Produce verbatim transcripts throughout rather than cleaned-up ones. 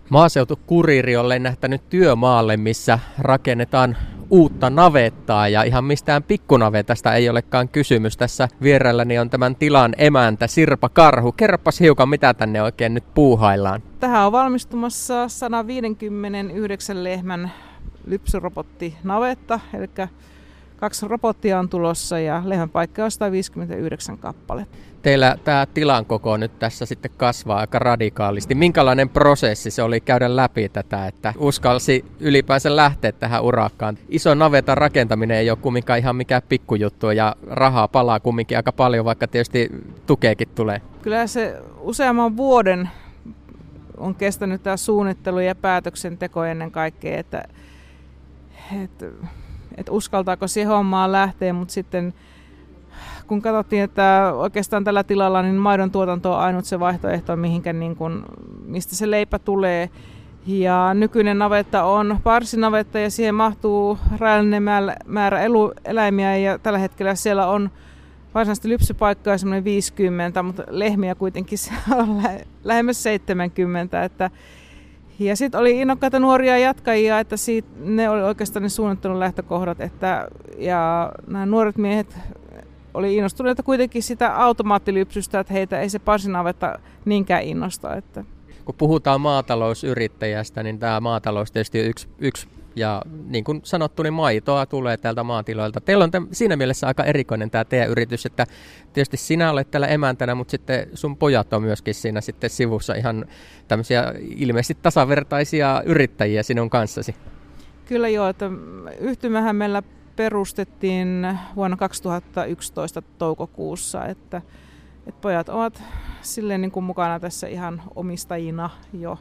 Maaseutukuriiri on lennähtänyt työmaalle, missä rakennetaan uutta navettaa ja ihan mistään pikkunavetasta ei olekaan kysymys. Tässä vierelläni on tämän tilan emäntä Sirpa Karhu. Kerropas hiukan, mitä tänne oikein nyt puuhaillaan. Tähän on valmistumassa sata viisikymmentäyhdeksän lehmän lypsyrobottinavetta, eli kaksi robottia on tulossa ja lehmänpaikka on sata viisikymmentäyhdeksän kappale. Teillä tämä tilan koko nyt tässä sitten kasvaa aika radikaalisti. Minkälainen prosessi se oli käydä läpi tätä, että uskalsi ylipäänsä lähteä tähän urakkaan? Iso navetan rakentaminen ei ole kumminkaan ihan mikään pikkujuttu ja rahaa palaa kumminkin aika paljon, vaikka tietysti tukeekin tulee. Kyllä se useamman vuoden on kestänyt tämä suunnittelu ja päätöksenteko ennen kaikkea, että, että, että uskaltaako siihen hommaan lähteä, mutta sitten kun katsottiin, että oikeastaan tällä tilalla niin maidon tuotanto on ainut se vaihtoehto, mihinkä niin kuin, mistä se leipä tulee. Ja nykyinen navetta on parsinavetta ja siihen mahtuu rajallinen määrä eläimiä ja tällä hetkellä siellä on varsinaisesti lypsypaikkoja semmoinen viisikymmentä, mutta lehmiä kuitenkin on lä- lähemmäs seitsemänkymmentä. Että ja sitten oli innokkaita nuoria jatkajia, että siitä, ne oli oikeastaan ne suunnittelun lähtökohdat. Että, ja nämä nuoret miehet oli innostuneita kuitenkin sitä automaattilypsystä, että heitä ei se parsinavetta niinkään innosta. Että. Kun puhutaan maatalousyrittäjästä, niin tämä maatalous tietysti on yksi, yksi ja niin kuin sanottu, niin maitoa tulee täältä maatiloilta. Teillä on tämän, siinä mielessä aika erikoinen tämä teidän yritys, että tietysti sinä olet täällä emäntänä, mutta sitten sun pojat on myöskin siinä sitten sivussa ihan tämmöisiä ilmeisesti tasavertaisia yrittäjiä sinun kanssasi. Kyllä joo, että yhtymähän meillä perustettiin vuonna kaksituhattayksitoista toukokuussa, että, että pojat ovat silleen niin kuin mukana tässä ihan omistajina jo.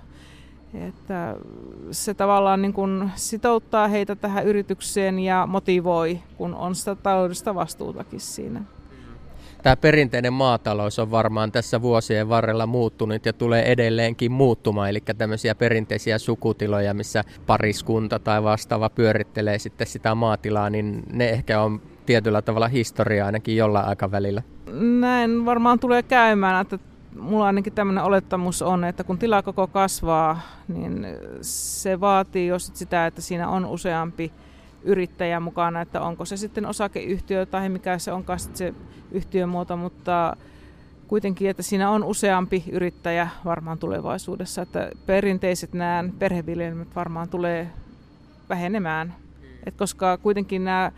Että se tavallaan niin kuin sitouttaa heitä tähän yritykseen ja motivoi, kun on sitä taloudellista vastuutakin siinä. Tämä perinteinen maatalous on varmaan tässä vuosien varrella muuttunut ja tulee edelleenkin muuttumaan, eli tämmöisiä perinteisiä sukutiloja, missä pariskunta tai vastaava pyörittelee sitten sitä maatilaa, niin ne ehkä on tietyllä tavalla historiaa ainakin jollain aikavälillä. Näin varmaan tulee käymään, että mulla ainakin tämmöinen olettamus on, että kun tilakoko kasvaa, niin se vaatii jo sitä, että siinä on useampi yrittäjä mukana, että onko se sitten osakeyhtiö tai mikä se onkaan se yhtiömuoto, mutta kuitenkin, että siinä on useampi yrittäjä varmaan tulevaisuudessa, että perinteiset nämä perheviljelmät varmaan tulee vähenemään, et koska kuitenkin nämä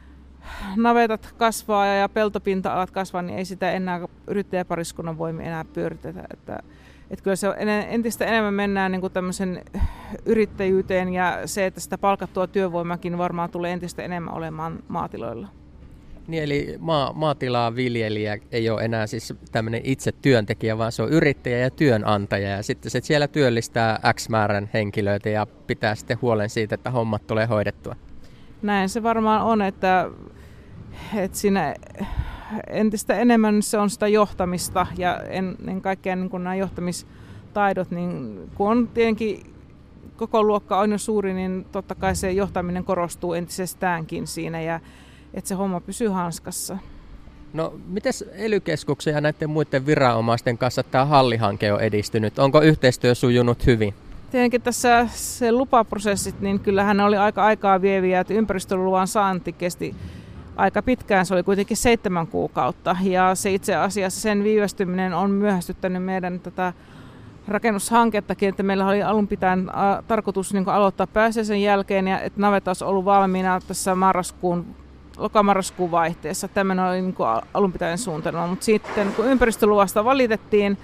navetat kasvaa ja peltopinta-alat kasvaa, niin ei sitä enää yrittäjäpariskunnan voimi enää pyöritetä. Että, että kyllä se entistä enemmän mennään niin kuin tämmöisen yrittäjyyteen ja se, että sitä palkattua työvoimakin varmaan tulee entistä enemmän olemaan maatiloilla. Niin, eli maa, maatilaa viljelijä ei ole enää siis tämmöinen itse työntekijä, vaan se on yrittäjä ja työnantaja. Ja sitten se siellä työllistää X määrän henkilöitä ja pitää sitten huolen siitä, että hommat tulee hoidettua. Näin se varmaan on, että, että siinä entistä enemmän se on sitä johtamista ja ennen kaikkea niin kuin nämä johtamistaidot, niin kun on tietenkin koko luokka on jo suuri, niin totta kai se johtaminen korostuu entisestäänkin siinä ja että se homma pysyy hanskassa. No, mites E L Y-keskuksen ja näiden muiden viranomaisten kanssa tämä hallihanke on edistynyt? Onko yhteistyö sujunut hyvin? Tietenkin tässä se lupaprosessit, niin kyllähän ne oli aika aikaa vieviä, että ympäristöluvan saanti kesti aika pitkään, se oli kuitenkin seitsemän kuukautta. Ja se itse asiassa sen viivästyminen on myöhästyttänyt meidän tätä rakennushankettakin, että meillä oli alun pitäen tarkoitus niin kuin aloittaa pääsiäisen jälkeen ja että navetta olisi ollut valmiina tässä marraskuun lokamarraskuun vaihteessa. Tämmöinen oli niin kuin alunpitäinen suunnitelma, mutta sitten kun ympäristöluvasta valitettiin,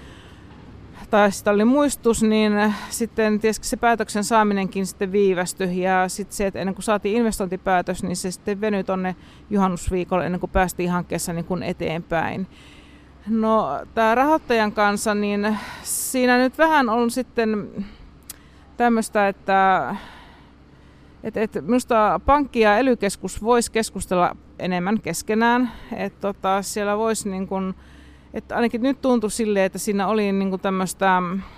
tai sitä oli muistus, niin sitten tietysti se päätöksen saaminenkin sitten viivästyi. Ja sitten se, että ennen kuin saatiin investointipäätös, niin se sitten venyi tuonne juhannusviikolle ennen kuin päästiin hankkeessa niin kuin eteenpäin. No, tämä rahoittajan kanssa, niin siinä nyt vähän on sitten tämmöistä, että Et, et minusta pankki ja E L Y-keskus voisi keskustella enemmän keskenään. Et tota, siellä voisi, niin kun, et ainakin nyt tuntui silleen, että siinä oli niin tämmöistä,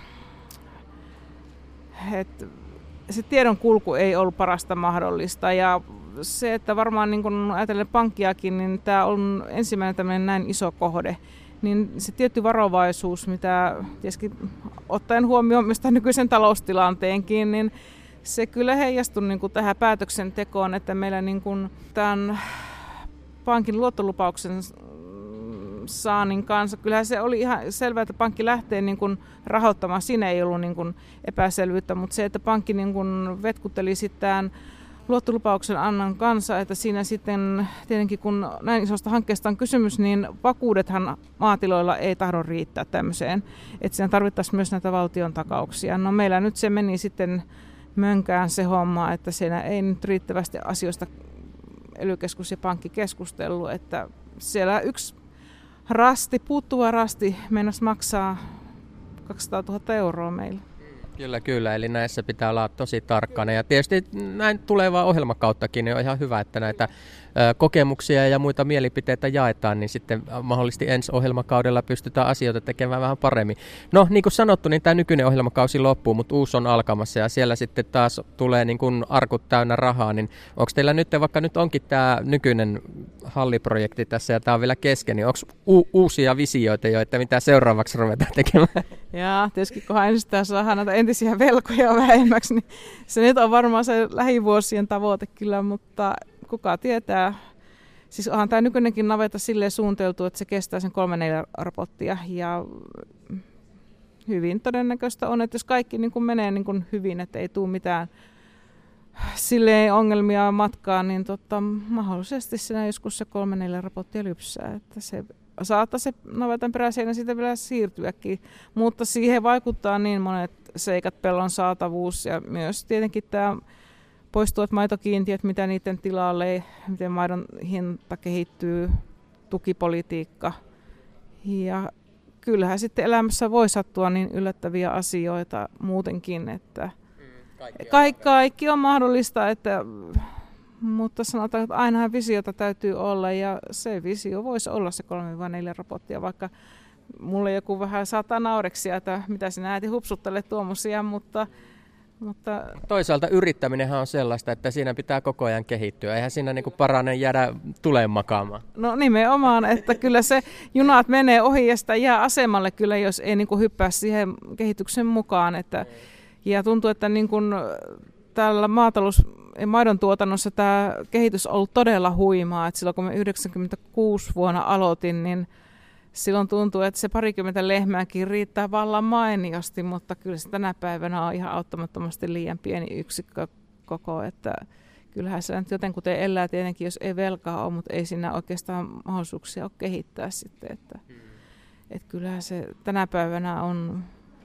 että se tiedon kulku ei ollut parasta mahdollista. Ja se, että varmaan niin kun ajatellen pankkiakin, niin tämä on ensimmäinen tämmöinen näin iso kohde. niin se tietty varovaisuus, mitä tietysti ottaen huomioon myös tämän nykyisen taloustilanteenkin, niin se kyllä heijastui niin kuin tähän päätöksentekoon, että meillä niin kuin tämän pankin luottolupauksen saannin kanssa, kyllähän se oli ihan selvää, että pankki lähtee niin kuin rahoittamaan, siinä ei ollut niin kuin epäselvyyttä, mutta se, että pankki niin kuin vetkutteli sitten luottolupauksen annan kanssa, että siinä sitten tietenkin kun näin isosta hankkeesta on kysymys, niin vakuudethan maatiloilla ei tahdo riittää tämmöiseen, että siinä tarvittaisiin myös näitä valtion takauksia. No meillä nyt se meni sitten mönkään se homma, että siinä ei nyt riittävästi asioista ely- ja pankki keskustellut, että siellä yksi rasti, puuttuva rasti meinasi maksaa kaksisataatuhatta euroa meillä. Kyllä, kyllä. Eli näissä pitää olla tosi tarkkana. Ja tietysti näin tulevaa ohjelmakauttakin niin on ihan hyvä, että näitä kokemuksia ja muita mielipiteitä jaetaan, niin sitten mahdollisesti ensi ohjelmakaudella pystytään asioita tekemään vähän paremmin. No, niin kuin sanottu, niin tämä nykyinen ohjelmakausi loppuu, mutta uusi on alkamassa ja siellä sitten taas tulee niin kuin arkut täynnä rahaa, niin onko teillä nyt, vaikka nyt onkin tämä nykyinen halliprojekti tässä ja tämä on vielä kesken, niin onko u- uusia visioita jo, että mitä seuraavaksi ruvetaan tekemään? Jaa, tietysti kunhan ensistään saadaan näitä entisiä velkoja vähemmäksi, niin se nyt on varmaan se lähivuosien tavoite kyllä, mutta kuka tietää. Siis onhan tämä nykyinenkin navetta silleen suunniteltu, että se kestää sen kolme neljä rapottia ja hyvin todennäköistä on, että jos kaikki niin kuin menee niin kuin hyvin, että ei tule mitään silleen ongelmia matkaan, niin tota, mahdollisesti siinä joskus se kolme neljä rapottia lypsää, että se saattaa se navetan peräseinä siitä vielä siirtyäkin, mutta siihen vaikuttaa niin monet seikat, pellon saatavuus ja myös tietenkin tämä poistuvat maitokiintiöt, mitä niiden tilalle, miten maidon hinta kehittyy, tukipolitiikka. Ja kyllähän sitten elämässä voi sattua niin yllättäviä asioita muutenkin, että kaikki on, kaikki, kaikki on mahdollista, että, mutta sanotaan, että ainahan visiota täytyy olla ja se visio voisi olla se kolme neljä rapottia, vaikka mulle joku vähän saattaa naureksia, että mitä sinä äiti hupsuttelet tuommoisia, mutta Mutta toisaalta yrittäminenhän on sellaista, että siinä pitää koko ajan kehittyä. Eihän siinä niinku parane jäädä tuleen makaamaan. No nimenomaan, että kyllä se junat menee ohi ja sitä jää asemalle kyllä, jos ei niinku hyppää siihen kehityksen mukaan. Että, ja tuntuu, että niinku tällä maatalous- ja maidon tuotannossa tämä kehitys on ollut todella huimaa. Että silloin kun me yhdeksänkymmentäkuusi vuonna aloitin, niin silloin tuntuu, että se parikymmentä lehmääkin riittää vallan mainiosti, mutta kyllä se tänä päivänä on ihan auttamattomasti liian pieni yksikkö koko, että kyllähän se nyt jotenkuten elää tietenkin, jos ei velkaa ole, mutta ei siinä oikeastaan mahdollisuuksia ole kehittää sitten, että, hmm. että kyllähän se tänä päivänä on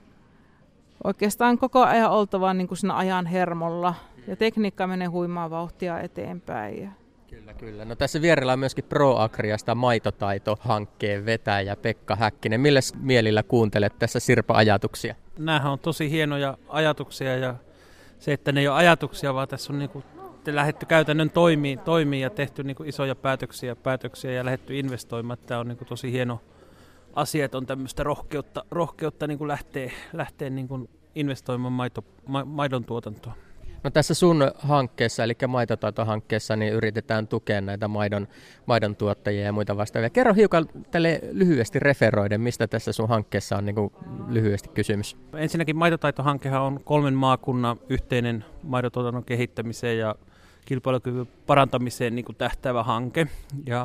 oikeastaan koko ajan oltava niin kuin siinä ajan hermolla ja tekniikka menee huimaa vauhtia eteenpäin. Ja Kyllä, kyllä. No tässä vierellä on myöskin ProAgriasta maitotaito-hankkeen vetäjä Pekka Häkkinen. Milläs mielillä kuuntelet tässä Sirpa-ajatuksia? Nämähän on tosi hienoja ajatuksia ja se, että ne ei ole ajatuksia, vaan tässä on niinku lähdetty käytännön toimiin, toimiin ja tehty niinku isoja päätöksiä, päätöksiä ja lähdetty investoimaan. Tämä on niinku tosi hieno asia, että on tämmöistä rohkeutta, rohkeutta niinku lähteä, lähteä niinku investoimaan maito, ma, maidon tuotantoon. No tässä sun hankkeessa, eli maitotaito-hankkeessa, niin yritetään tukea näitä maidon, maidon tuottajia ja muita vastaavia. Kerro hiukan tälle lyhyesti referoiden, mistä tässä sun hankkeessa on niin kuin lyhyesti kysymys. Ensinnäkin maitotaito-hankehan on kolmen maakunnan yhteinen maidontuotannon kehittämiseen ja kilpailukyvyn parantamiseen niin kuin tähtäävä hanke. Ja,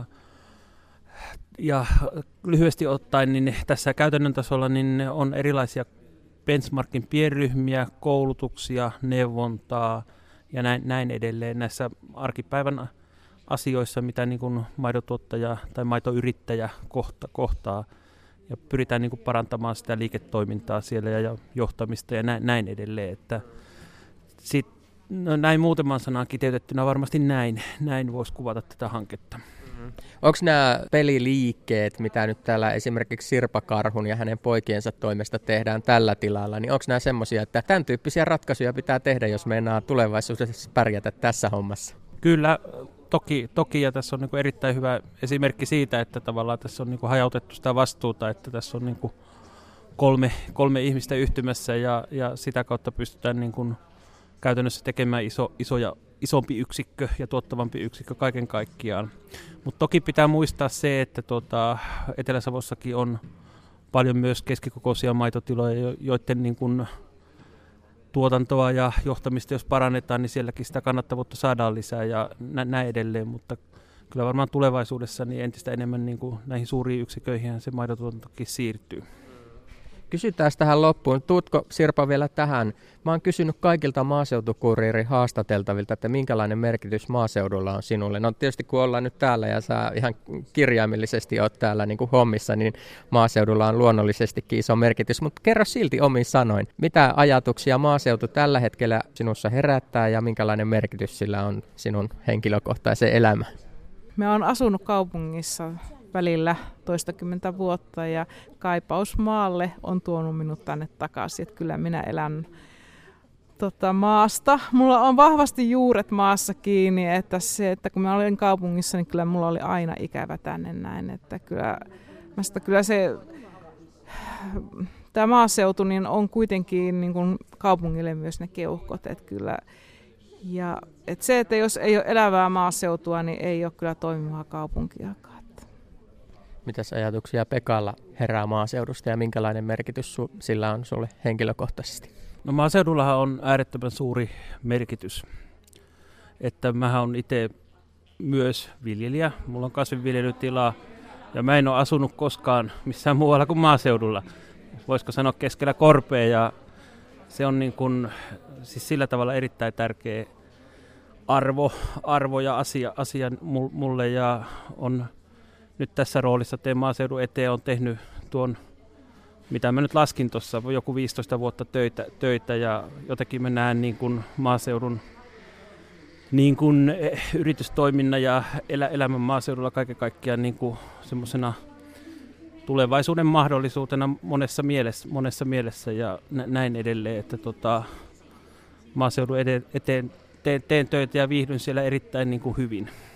ja lyhyesti ottaen niin tässä käytännön tasolla niin on erilaisia benchmarkin pienryhmiä, koulutuksia, neuvontaa ja näin, näin edelleen näissä arkipäivän asioissa, mitä niin kuin maidontuottaja tai maitoyrittäjä kohta, kohtaa. Ja pyritään niin kuin parantamaan sitä liiketoimintaa siellä ja, ja johtamista ja näin, näin edelleen. Että sit, no näin muutaman sanan kiteytettynä varmasti näin, näin voisi kuvata tätä hanketta. Onko nämä peliliikkeet, mitä nyt täällä esimerkiksi Sirpa Karhun ja hänen poikiensa toimesta tehdään tällä tilalla, niin onko nämä semmoisia, että tämän tyyppisiä ratkaisuja pitää tehdä, jos meinaa tulevaisuudessa pärjätä tässä hommassa? Kyllä, toki, toki ja tässä on niin kuin erittäin hyvä esimerkki siitä, että tavallaan tässä on niin kuin hajautettu sitä vastuuta, että tässä on niin kuin kolme, kolme ihmistä yhtymässä ja, ja sitä kautta pystytään niin kuin käytännössä tekemään iso, iso ja, isompi yksikkö ja tuottavampi yksikkö kaiken kaikkiaan. Mutta toki pitää muistaa se, että tuota, Etelä-Savossakin on paljon myös keskikokoisia maitotiloja, joiden niin kun tuotantoa ja johtamista, jos parannetaan, niin sielläkin sitä kannattavuutta saadaan lisää ja nä- näin edelleen, mutta kyllä varmaan tulevaisuudessa niin entistä enemmän niin kuin näihin suuriin yksiköihin se maitotuotantokin siirtyy. Kysytään tähän loppuun. Tuutko Sirpa vielä tähän? Mä oon kysynyt kaikilta maaseutukuriirin haastateltavilta, että minkälainen merkitys maaseudulla on sinulle. No tietysti kun ollaan nyt täällä ja sä ihan kirjaimellisesti oot täällä niin kuin hommissa, niin maaseudulla on luonnollisestikin iso merkitys. Mutta kerro silti omin sanoin, mitä ajatuksia maaseutu tällä hetkellä sinussa herättää ja minkälainen merkitys sillä on sinun henkilökohtaiseen elämään? Mä oon asunut kaupungissa välillä toistakymmentä vuotta ja kaipaus maalle on tuonut minut tänne takaisin. Että kyllä minä elän tota, maasta. Mulla on vahvasti juuret maassa kiinni, että se, että kun mä olin kaupungissa, niin kyllä mulla oli aina ikävä tänne näin. Että kyllä, sitä, kyllä se tämä maaseutu niin on kuitenkin niin kuin kaupungille myös ne keuhkot. Että kyllä, ja että se, että jos ei ole elävää maaseutua, niin ei ole kyllä toimivaa kaupunkiakaan. Mitäs ajatuksia Pekalla herää maaseudusta ja minkälainen merkitys su- sillä on sulle henkilökohtaisesti? No maaseudullahan on äärettömän suuri merkitys. Että mähän on itse myös viljelijä. Mulla on kasvinviljelytilaa ja mä en ole asunut koskaan missään muualla kuin maaseudulla. Voisiko sanoa keskellä korpea ja se on niin kuin, siis sillä tavalla erittäin tärkeä arvo, arvo ja asia, asia mulle ja on nyt tässä roolissa teen maaseudun eteen, on tehnyt tuon, mitä mä nyt laskin tuossa, joku viisitoista vuotta töitä, töitä ja jotenkin mä näen niin kuin maaseudun niin kuin yritystoiminnan ja elä, elämän maaseudulla kaiken kaikkiaan niin kuin semmoisena tulevaisuuden mahdollisuutena monessa mielessä, monessa mielessä ja näin edelleen, että tota, maaseudun eteen teen, teen töitä ja viihdyn siellä erittäin niin kuin hyvin.